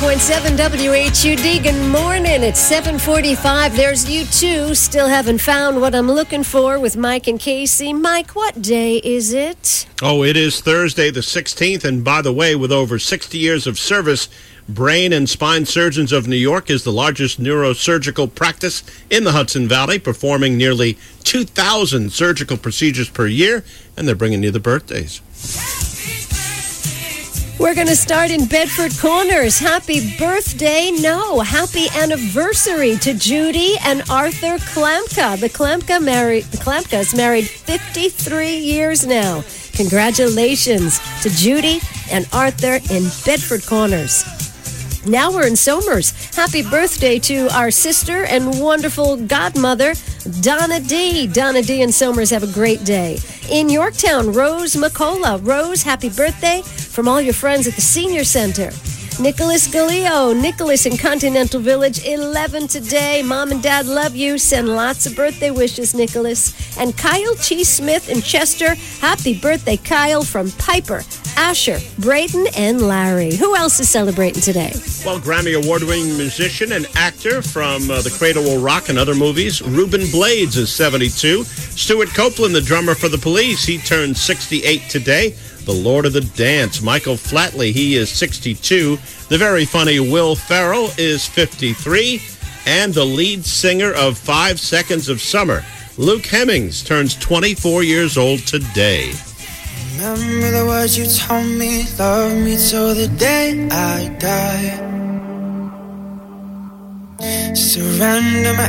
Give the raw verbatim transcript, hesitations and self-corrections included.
point seven W H U D. Good morning. It's seven forty-five. There's you two. Still haven't found what I'm looking for with Mike and Casey. Mike, what day is it? Oh, it is Thursday the sixteenth. And by the way, with over sixty years of service, Brain and Spine Surgeons of New York is the largest neurosurgical practice in the Hudson Valley, performing nearly two thousand surgical procedures per year, and they're bringing you the birthdays. We're going to start in Bedford Corners. Happy birthday, no, happy anniversary to Judy and Arthur Klamka. The Klamka married, the Klamkas married fifty-three years now. Congratulations to Judy and Arthur in Bedford Corners. Now we're in Somers. Happy birthday to our sister and wonderful godmother, Donna D. Donna D. and Somers, have a great day. In Yorktown, Rose McCullough. Rose, happy birthday from all your friends at the Senior Center. Nicholas Galeo. Nicholas in Continental Village, eleven today. Mom and Dad love you. Send lots of birthday wishes, Nicholas. And Kyle Cheese Smith in Chester. Happy birthday, Kyle, from Piper, Asher, Braden, and Larry. Who else is celebrating today? Well, Grammy Award-winning musician and actor from uh, The Cradle Will Rock and other movies, Ruben Blades is seventy-two. Stuart Copeland, the drummer for The Police, he turned sixty-eight today. The Lord of the Dance, Michael Flatley, he is sixty-two. The very funny Will Ferrell is fifty-three. And the lead singer of Five Seconds of Summer, Luke Hemmings, turns twenty-four years old today. Remember the words you told me, love me till the day I die. Surrender my